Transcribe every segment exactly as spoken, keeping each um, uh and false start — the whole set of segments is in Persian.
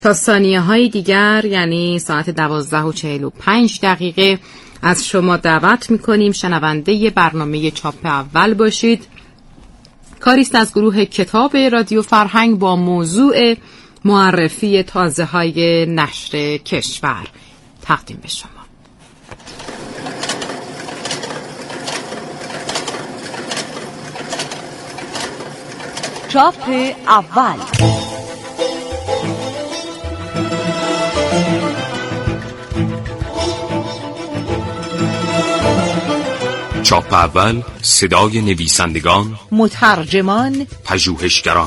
تا ثانیه های دیگر یعنی ساعت دوازده و چهل و پنج دقیقه از شما دعوت میکنیم شنونده برنامه چاپ اول باشید. کاریست از گروه کتاب رادیو فرهنگ با موضوع معرفی تازه های نشر کشور تقدیم به شما. چاپ اول. چاپ اول، صدای نویسندگان، مترجمان، پژوهشگران.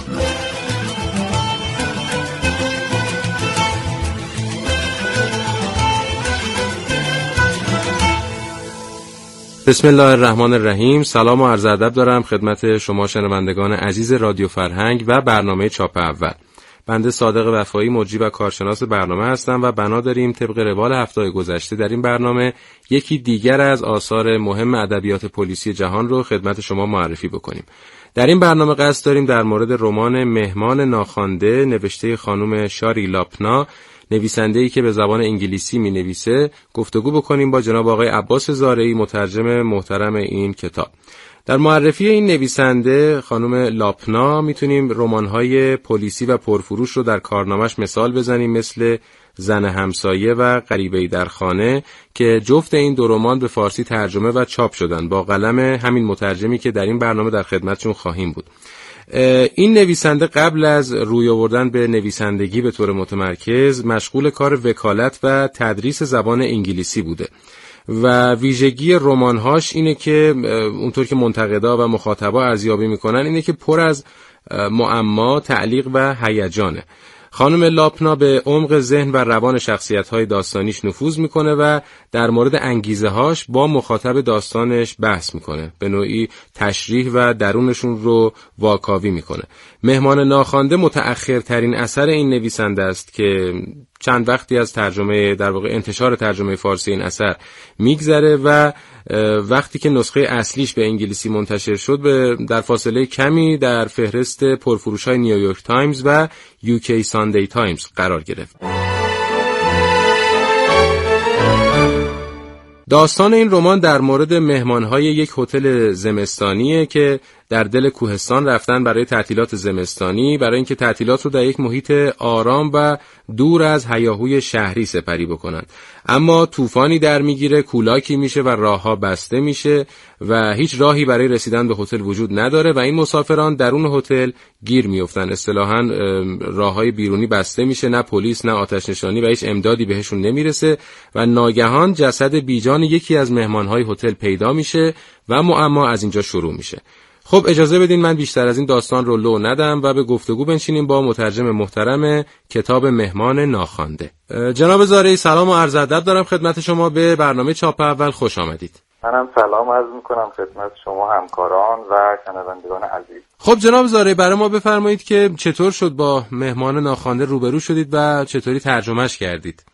بسم الله الرحمن الرحیم. سلام و عرض ادب دارم خدمت شما شنوندگان عزیز رادیو فرهنگ و برنامه چاپ اول. بنده صادق وفایی مجری و کارشناس برنامه هستم و بنا داریم طبق روال هفته گذشته در این برنامه یکی دیگر از آثار مهم ادبیات پلیسی جهان رو خدمت شما معرفی بکنیم. در این برنامه قصد داریم در مورد رمان مهمان ناخوانده نوشته خانم شاری لاپنا، نویسنده‌ای که به زبان انگلیسی می‌نویسه، گفتگو بکنیم با جناب آقای عباس زارعی، مترجم محترم این کتاب. در معرفی این نویسنده خانم لاپنا میتونیم رمان‌های پلیسی و پرفروش رو در کارنامش مثال بزنیم، مثل زن همسایه و غریبه‌ای در خانه که جفت این دو رمان به فارسی ترجمه و چاپ شدن با قلم همین مترجمی که در این برنامه در خدمتشون خواهیم بود. این نویسنده قبل از روی آوردن به نویسندگی به طور متمرکز مشغول کار وکالت و تدریس زبان انگلیسی بوده و ویژگی رمان‌هاش اینه که اونطور که منتقدا و مخاطبا ارزیابی میکنن اینه که پر از معما، تعلیق و هیجانه. خانم لاپنا به عمق ذهن و روان شخصیت‌های داستانیش نفوذ میکنه و در مورد انگیزه‌هاش با مخاطب داستانش بحث میکنه، به نوعی تشریح و درونشون رو واکاوی میکنه. مهمان ناخوانده متأخرترین اثر این نویسنده است که چند وقتی از ترجمه در واقع انتشار ترجمه فارسی این اثر میگذره و وقتی که نسخه اصلیش به انگلیسی منتشر شد به در فاصله کمی در فهرست پرفروش‌های نیویورک تایمز و یوکی ساندی تایمز قرار گرفت. داستان این رمان در مورد مهمان‌های یک هتل زمستانیه که در دل کوهستان رفتن برای تعطیلات زمستانی، برای اینکه تعطیلات رو در یک محیط آرام و دور از هیاهوی شهری سپری بکنن. اما طوفانی در میگیره، کولاکی میشه و راهها بسته میشه و هیچ راهی برای رسیدن به هتل وجود نداره و این مسافران درون هتل گیر میافتن. اصطلاحاً راههای بیرونی بسته میشه، نه پلیس نه آتش نشانی و هیچ امدادی بهشون نمیرسه و ناگهان جسد بیجان یکی از مهمانهای هتل پیدا میشه و معما از اینجا شروع میشه. خب اجازه بدین من بیشتر از این داستان رو لو ندم و به گفتگو بنشینیم با مترجم محترم کتاب مهمان ناخوانده. جناب زارعی، سلام و عرض ادب دارم خدمت شما. به برنامه چاپ اول خوش آمدید. منم سلام عرض میکنم خدمت شما همکاران و شنوندگان عزیز. خب جناب زارعی، برای ما بفرمایید که چطور شد با مهمان ناخوانده روبرو شدید و چطوری ترجمهش کردید؟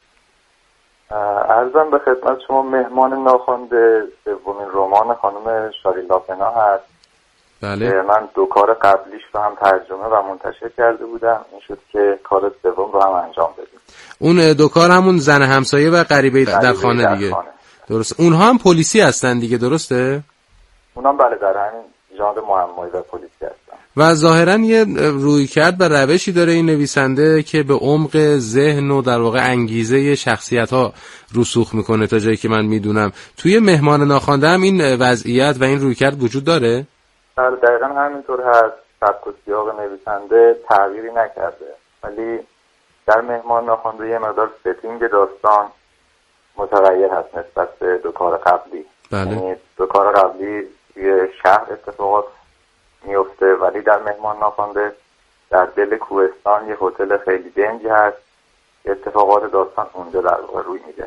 عرضم به خدمت شما مهمان ناخوانده سومین رمان خانم شاری لاپنا هست. بله. من دو کار قبلیش رو هم ترجمه و منتشر کرده بودم، این شد که کار سوم رو هم انجام بدیم. اون دو کار همون زن همسایه و غریبه‌ای در خانه دیگه. خانه. درست. اونها هم پلیسی هستن دیگه، درسته؟ اونها بله در همین ژانر معمایی و پلیسی هستن. و ظاهرا یه رویکرد و روشی داره این نویسنده که به عمق ذهن و در واقع انگیزه شخصیت‌ها رسوخ میکنه. تا جایی که من میدونم توی مهمان ناخوانده هم این وضعیت و این رویکرد وجود داره؟ بله دقیقا همینطور هست. سبک و سیاق نویسنده تغییری نکرده، ولی در مهمان ناخوانده یه مقدار ستینگ داستان متغیر هست نسبت به دو کار قبلی. بله. یعنی دو کار قبلی یه شهر اتفاقات میفته، ولی در مهمان ناخوانده در دل کوهستان یه هتل خیلی دنجی هست، اتفاقات داستان اونجا در واقع روی میده.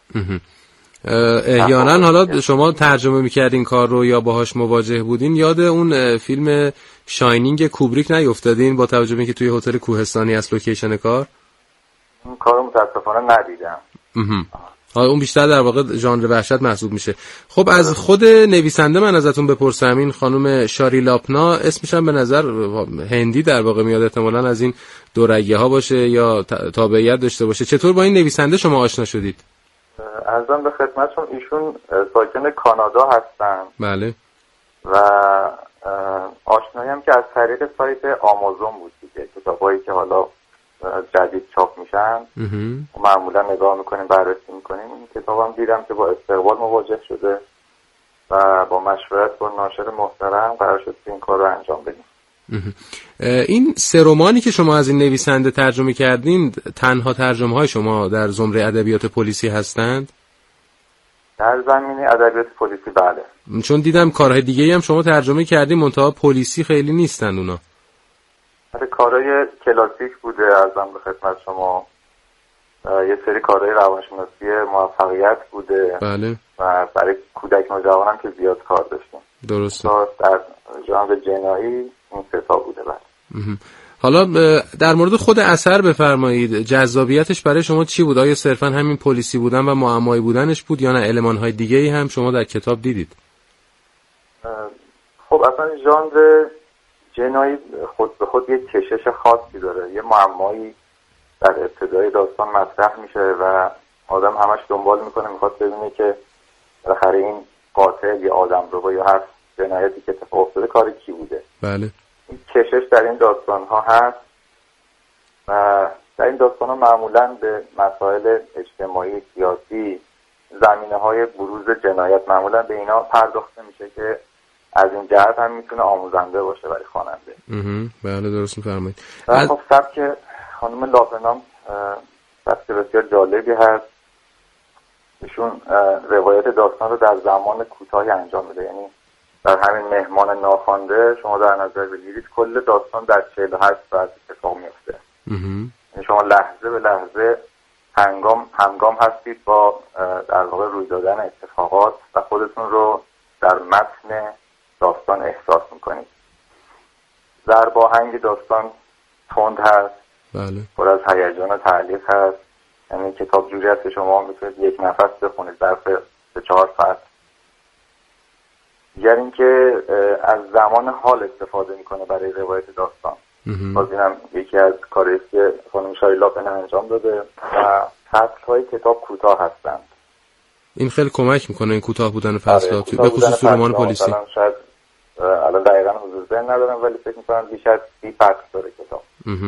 احیانا حالا شما ترجمه میکردین کار رو یا باهاش مواجه بودین، یاد اون فیلم شاینینگ کوبریک نیفتادین با توجه به اینکه توی هتل کوهستانی است لوکیشن کار؟ اون کارو متاسفانه ندیدم. آه اون بیشتر در واقع ژانر وحشت محسوب میشه. خب از خود نویسنده من ازتون بپرسم، این خانم شاری لاپنا اسمش هم به نظر هندی در واقع میاد، احتمالاً از این دورگه ها باشه یا تابعیت داشته باشه. چطور با این نویسنده شما آشنا شدید؟ عرضم به خدمتتون ایشون ساکن کانادا هستن. بله. و آشنایی هم که از طریق سایت آمازون بود دیگه، کتابایی که حالا جدید چاپ میشن معمولا نگاه میکنیم، بررسی میکنیم. این کتابم دیدم که با استقبال مواجه شده و با مشورت با ناشر محترم قرار شد این کار رو انجام بدیم. این سه رمانی که شما از این نویسنده ترجمه کردین تنها ترجمه های شما در زمره ادبیات پلیسی هستند؟ در زمینه ادبیات پلیسی بله. چون دیدم کارهای دیگه هم شما ترجمه کردین منتها پلیسی خیلی نیستن اونا. کارهای کلاسیک بوده ازم به خدمت شما، یه سری کارهای روانشناسی موفقیت بوده. بله. و برای کودک نوجوانم که زیاد کار داشتیم. درسته. در ژانر جنایی این سه تا بوده. بله. حالا در مورد خود اثر بفرمایید، جذابیتش برای شما چی بود؟ آیا صرفا همین پلیسی بودن و معمایی بودنش بود یا نه المان‌های دیگه‌ای هم شما در کتاب دیدید؟ خب اصلا ژانر جنایی خود به خود یک کشش خاصی داره. یه معمایی در ابتدای داستان مطرح میشه و آدم همش دنبال میکنه، میخواد ببینه که بالاخره این قاتل یا آدمربا یا هر جنایتی که اتفاق افتاده کار کی بوده. بله. این کشش در این داستان ها هست و در این داستان ها معمولا به مسائل اجتماعی سیاسی، زمینه های بروز جنایت معمولا به اینا پرداخته میشه که از این جهت هم میتونه آموزنده باشه برای خواننده. بله درست میفرمایید. و خب سبک خانم لاپنا سبک بسیار جالبی هست. ایشون روایت داستان رو در زمان کوتاهی انجام میده، یعنی در همین مهمان ناخوانده شما در نظر بگیرید کل داستان در چهل و هشت ساعت اتفاق میفته. یعنی شما لحظه به لحظه هنگام هنگام هستید با در واقع روی دادن اتفاقات و خودتون رو در متن داستان احساس میکنید. ضرب آهنگ داستان تند هست. بله. پر از هیجان و تعلیق هست. یعنی کتاب جوری هست که شما میتونید یک نفس بخونید ظرف سه چهار ساعت. دیگر اینکه از زمان حال استفاده میکنه برای روایت داستان. باز اینم یکی از کاری است که خانم شاری لاپنا انجام داده و فصل‌های کتاب کوتاه هستند. این خیلی کمک میکنه این کوتاه بودن فصل‌ها به خصوص رمان پلیسی. مثلا شاید الان دقیقاً حضور ذهن ندارم ولی فکر می‌کنم بیش از سی فصل داره کتاب.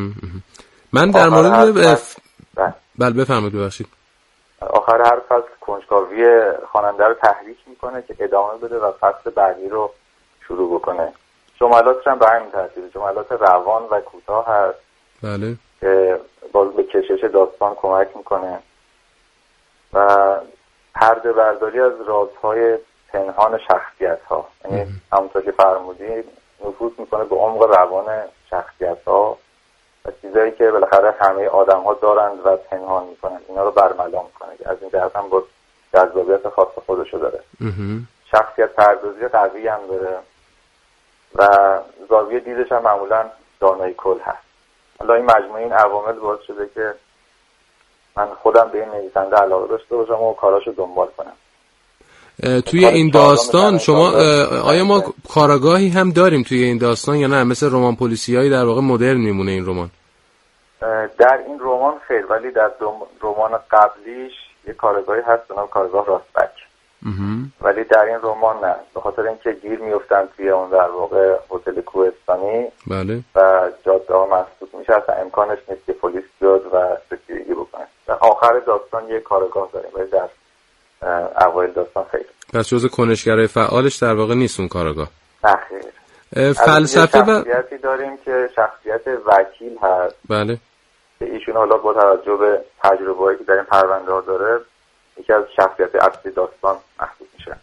من در مورد بف... بله بفرمایید ببخشید. آخر هر فصل کنجکاوی خواننده رو تحریک میکنه که ادامه بده و فصل بعدی رو شروع بکنه. جملاتش هم به همین ترتیبه، جملات روان و کوتاه هست. بله. که باز به کشش داستان کمک میکنه و پرده برداری از رازهای پنهان شخصیت ها. یعنی همونطور که فرمودید نفوذ میکنه به عمق روان شخصیت ها و چیزایی که بالاخره همه آدم ها دارند و پنهان میکنن اینا رو برملا میکنه که از این جهت هم با جذابیت خاص خودشو داره. شخصیت پردازی قوی هم داره و زاویه دیدش هم معمولا دانای کل هست. حالا این مجموعه این عوامل باعث شده که من خودم به این نویسنده علاقه داشته باشم و کاراشو دنبال کنم. توی این داستان شما آیا ما کاراگاهی هم داریم توی این داستان یا نه مثل رمان پلیسیایی در واقع مدرن میمونه این رمان؟ در این رمان خیر، ولی در رمان قبلیش یه کارگاهی هست به نام کارگاه راستبک. ولی در این رمان نه، به خاطر اینکه گیر میافتن توی اون در واقع هتل کوهستانی. بله. و جاده ها مسدود میشه، اصلا امکانش نیست که پلیس بیاد و سکیوریتی بکنه. در آخر داستان یه کارگاه داریم ولی در اوایل داستان خیر. پس جزء کنشگرای فعالش در واقع نیست اون کارگاه. نه خیر. فلسفه و شخصیتی داریم که شخصیت وکیل هست. بله. که ایشون حالا با توجه به تجربه‌ای که در این پرونده ها داره یکی از شخصیت اصلی داستان محسوب میشه.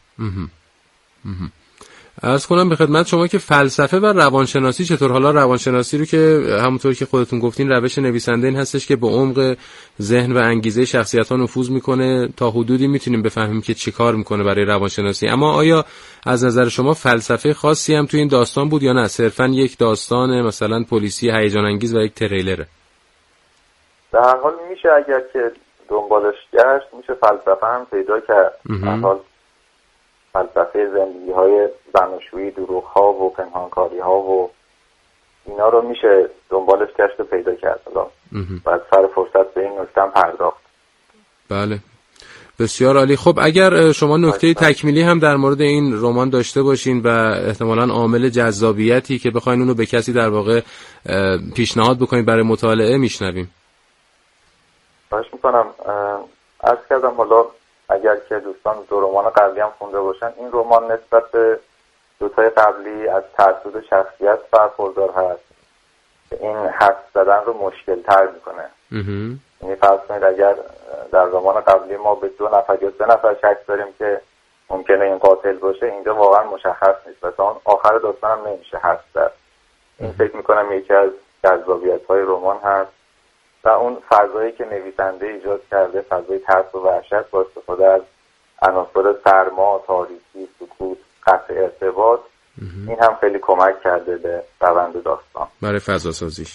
عرض کنم به خدمت شما که فلسفه و روانشناسی چطور؟ حالا روانشناسی رو که همونطور که خودتون گفتین روش نویسنده این هستش که به عمق ذهن و انگیزه شخصیت‌ها نفوذ میکنه، تا حدودی میتونیم بفهمیم که چی کار میکنه برای روانشناسی. اما آیا از نظر شما فلسفه خاصی هم توی این داستان بود یا نه صرفاً یک داستان مثلا پلیسی هیجان انگیز و یک تریلره؟ در هر حال میشه اگر که دنبالش گشت میشه فلسفه هم پیدا کرد. مثلا فلسفه زندگی های زناشویی، دروغ ها و پنهانکاری ها و اینا رو میشه دنبالش گشت و پیدا کرد. بعد سر فرصت به این نکته پرداخت. بله بسیار عالی. خب اگر شما نکته تکمیلی هم در مورد این رمان داشته باشین و احتمالاً عامل جذابیتی که بخواین اونو به کسی در واقع پیشنهاد بکنید برای مطالعه میشنویم. خواهش میکنم. عرض کردم حالا اگر که دوستان دو رمان قبلی هم خونده باشن، این رمان نسبت به دوتای قبلی از تعدد شخصیت برخوردار هست که این حدس زدن رو مشکل تر میکنه. یعنی فرض کنید اگر در رمان قبلی ما به دو نفر یا سه نفر شک داریم که ممکنه این قاتل باشه، اینجا واقعا مشخص نیست و تا آخر داستان هم نمیشه حدس زد. این فکر میکنم یکی از جذابیت‌های رمان هست و اون فضایی که نویسنده ایجاد کرده، فضای ترس و وحشت با استفاده از عناصر سرما، تاریکی، سکوت، قطع ارتباط، این هم خیلی کمک کرده به روند داستان برای فضا سازیش.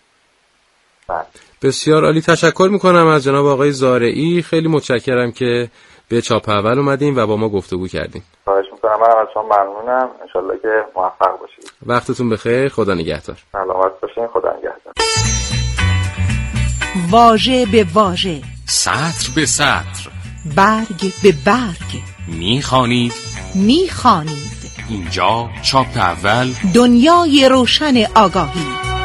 بسیار عالی. تشکر میکنم از جناب آقای زارعی. خیلی متشکرم که به چاپ اول اومدین و با ما گفتگو کردین. خواهش میکنم. من از شما ممنونم. انشالله که موفق باشید. وقتتون بخیر. خدا نگهدار. سلامت باشین. خدا نگهدار. واژه به واژه، سطر به سطر، برگ به برگ میخوانید میخوانید اینجا چاپ اول، دنیای روشن آگاهی.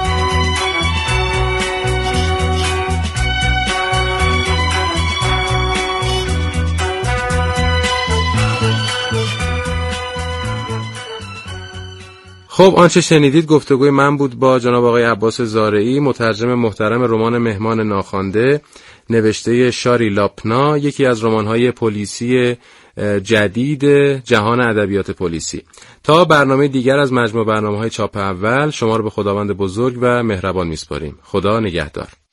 خب آنچه شنیدید گفتگوی من بود با جناب آقای عباس زارعی، مترجم محترم رمان مهمان ناخوانده نوشته شاری لاپنا، یکی از رمان‌های پلیسی جدید جهان ادبیات پلیسی. تا برنامه دیگر از مجموع برنامه‌های چاپ اول، شما رو به خداوند بزرگ و مهربان میسپاریم. خدا نگهدار.